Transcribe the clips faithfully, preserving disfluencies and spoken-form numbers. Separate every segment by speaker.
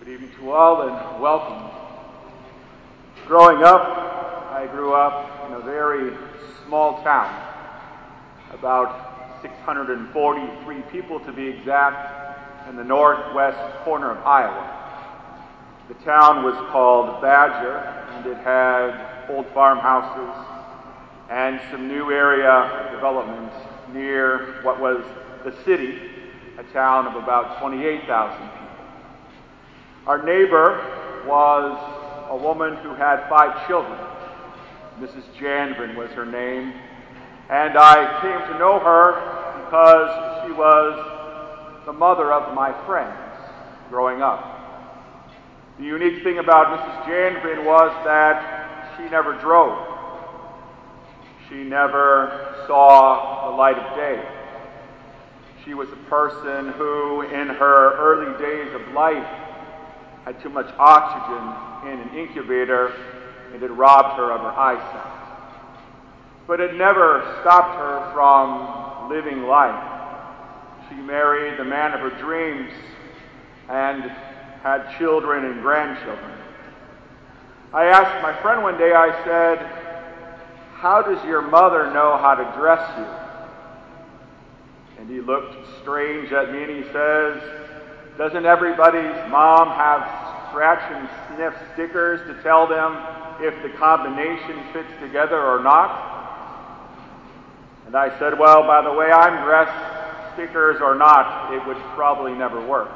Speaker 1: Good evening to all and welcome. Growing up, I grew up in a very small town, about six hundred forty-three people to be exact, in the northwest corner of Iowa. The town was called Badger, and it had old farmhouses and some new area development near what was the city, a town of about twenty-eight thousand people. Our neighbor was a woman who had five children. Missus Jandrin was her name, and I came to know her because she was the mother of my friends growing up. The unique thing about Missus Jandrin was that she never drove. She never saw the light of day. She was a person who, in her early days of life, had too much oxygen in an incubator, and it robbed her of her eyesight. But it never stopped her from living life. She married the man of her dreams and had children and grandchildren. I asked my friend one day, I said, "How does your mother know how to dress you?" And he looked strange at me and he says, "Doesn't everybody's mom have scratch and sniff stickers to tell them if the combination fits together or not?" And I said, "Well, by the way I'm dressed, stickers or not, it would probably never work."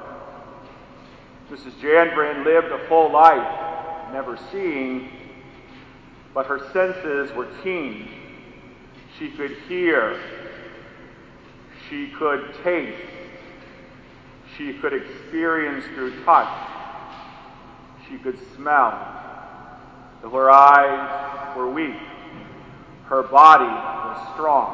Speaker 1: Missus Jandrin lived a full life, never seeing, but her senses were keen. She could hear. She could taste. She could experience through touch. She could smell. Though her eyes were weak, her body was strong.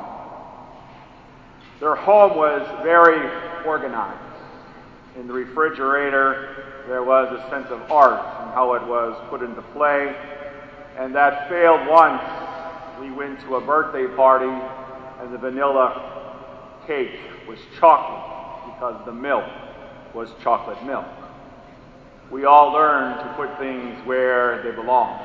Speaker 1: Their home was very organized. In the refrigerator, there was a sense of art in how it was put into play, and that failed once. We went to a birthday party, and the vanilla cake was chocolate because the milk was chocolate milk. We all learned to put things where they belong.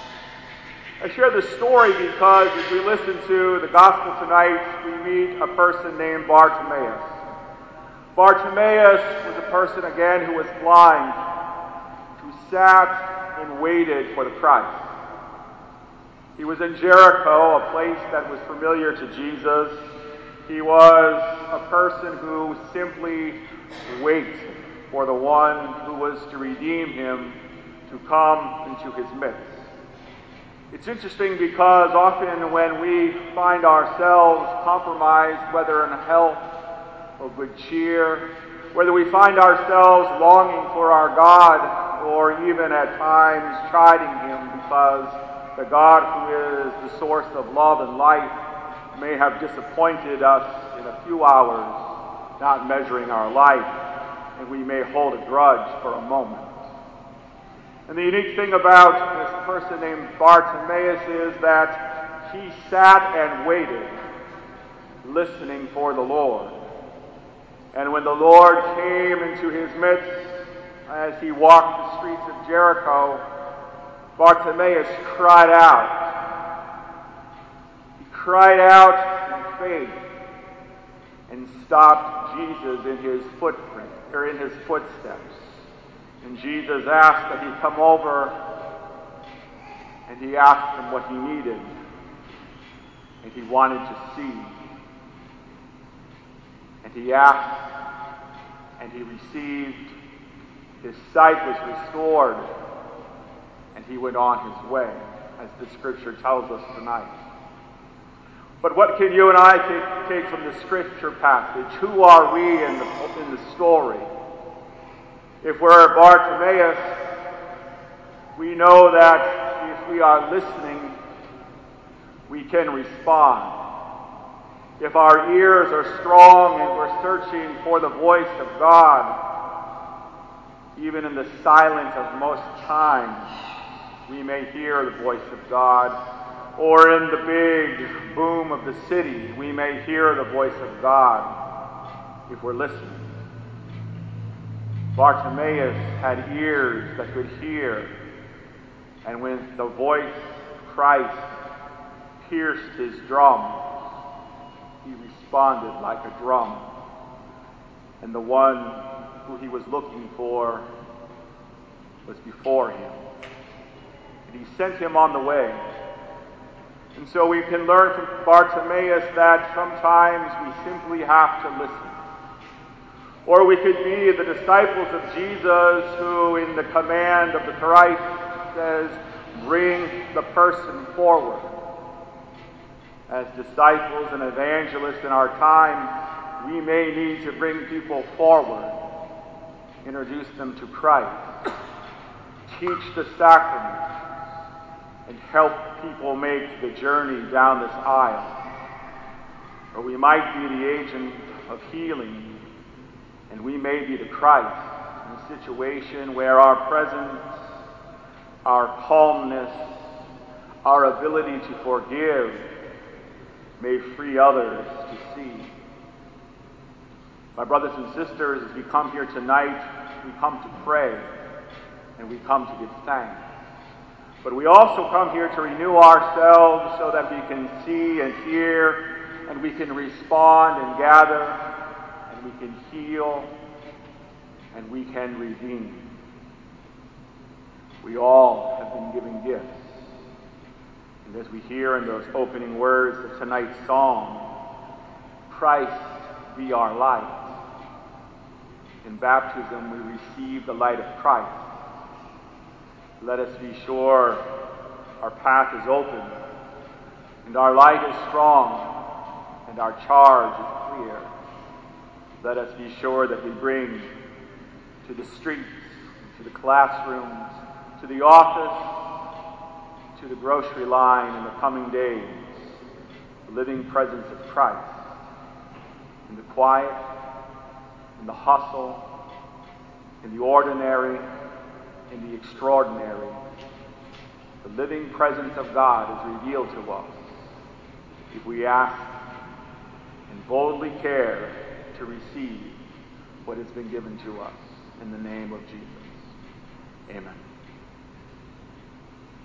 Speaker 1: I share this story because as we listen to the gospel tonight, we meet a person named Bartimaeus. Bartimaeus was a person, again, who was blind, who sat and waited for the Christ. He was in Jericho, a place that was familiar to Jesus. He was a person who simply waited for the one who was to redeem him to come into his midst. It's interesting because often when we find ourselves compromised, whether in health or good cheer, whether we find ourselves longing for our God or even at times chiding him because the God who is the source of love and life may have disappointed us in a few hours, not measuring our life, and we may hold a grudge for a moment. And the unique thing about this person named Bartimaeus is that he sat and waited, listening for the Lord. And when the Lord came into his midst, as he walked the streets of Jericho, Bartimaeus cried out. He cried out in faith and stopped Jesus in his footprint, or in his footsteps. And Jesus asked that he come over, and he asked him what he needed, and he wanted to see. And he asked, and he received. His sight was restored, and he went on his way, as the scripture tells us tonight. But what can you and I take, take from the scripture passage? Who are we in the, in the story? If we're Bartimaeus, we know that if we are listening, we can respond. If our ears are strong and we're searching for the voice of God, even in the silence of most times, we may hear the voice of God. Or in the big boom of the city, we may hear the voice of God if we're listening. Bartimaeus had ears that could hear, and when the voice of Christ pierced his drums, he responded like a drum. And the one who he was looking for was before him. And he sent him on the way. And so we can learn from Bartimaeus that sometimes we simply have to listen. Or we could be the disciples of Jesus who, in the command of the Christ, says, bring the person forward. As disciples and evangelists in our time, we may need to bring people forward, introduce them to Christ, teach the sacraments, and help people make the journey down this aisle. Or we might be the agent of healing, and we may be the Christ in a situation where our presence, our calmness, our ability to forgive may free others to see. My brothers and sisters, as we come here tonight, we come to pray and we come to give thanks. But we also come here to renew ourselves so that we can see and hear and we can respond and gather and we can heal and we can redeem. We all have been given gifts. And as we hear in those opening words of tonight's song, Christ be our light. In baptism, we receive the light of Christ. Let us be sure our path is open, and our light is strong, and our charge is clear. Let us be sure that we bring to the streets, to the classrooms, to the office, to the grocery line in the coming days, the living presence of Christ, in the quiet, in the hustle, in the ordinary, in the extraordinary. The living presence of God is revealed to us if we ask and boldly care to receive what has been given to us in the name of Jesus. Amen.